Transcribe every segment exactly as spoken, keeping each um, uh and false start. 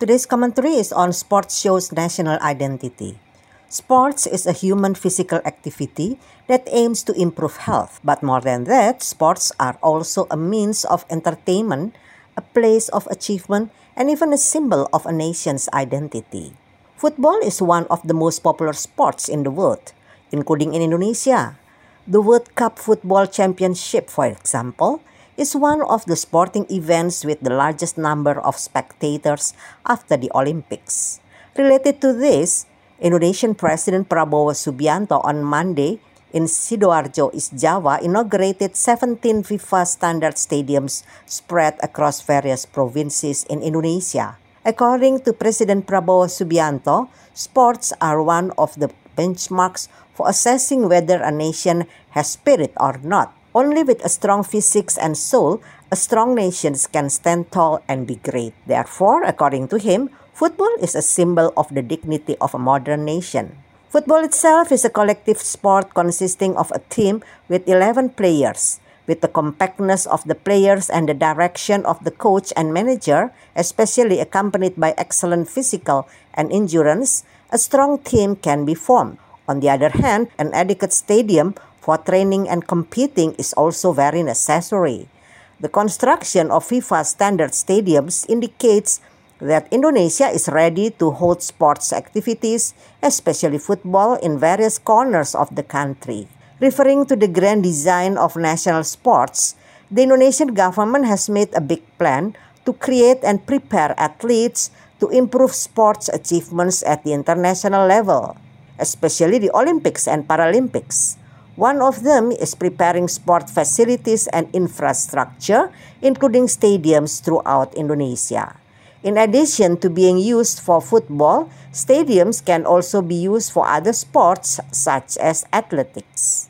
Today's commentary is on sports shows national identity. Sports is a human physical activity that aims to improve health. But more than that, sports are also a means of entertainment, a place of achievement, and even a symbol of a nation's identity. Football is one of the most popular sports in the world, including in Indonesia. The World Cup Football Championship, for example, is one of the sporting events with the largest number of spectators after the Olympics. Related to this, Indonesian President Prabowo Subianto on Monday in Sidoarjo, East Java, inaugurated seventeen FIFA standard stadiums spread across various provinces in Indonesia. According to President Prabowo Subianto, sports are one of the benchmarks for assessing whether a nation has spirit or not. Only with a strong physique and soul, a strong nation can stand tall and be great. Therefore, according to him, football is a symbol of the dignity of a modern nation. Football itself is a collective sport consisting of a team with eleven players. With the compactness of the players and the direction of the coach and manager, especially accompanied by excellent physical and endurance, a strong team can be formed. On the other hand, an adequate stadium for training and competing is also very necessary. The construction of FIFA standard stadiums indicates that Indonesia is ready to hold sports activities, especially football, in various corners of the country. Referring to the grand design of national sports, the Indonesian government has made a big plan to create and prepare athletes to improve sports achievements at the international level, especially the Olympics and Paralympics. One of them is preparing sport facilities and infrastructure, including stadiums throughout Indonesia. In addition to being used for football, stadiums can also be used for other sports such as athletics.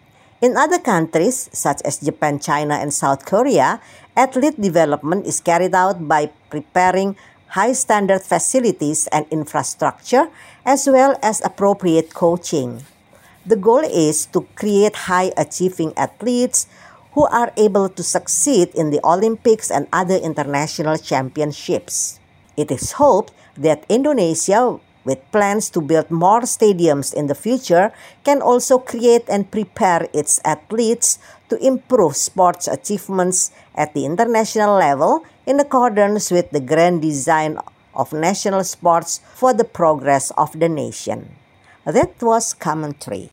In other countries, such as Japan, China, and South Korea, athlete development is carried out by preparing high-standard facilities and infrastructure, as well as appropriate coaching. The goal is to create high-achieving athletes who are able to succeed in the Olympics and other international championships. It is hoped that Indonesia, with plans to build more stadiums in the future, can also create and prepare its athletes to improve sports achievements at the international level in accordance with the grand design of national sports for the progress of the nation. That was commentary.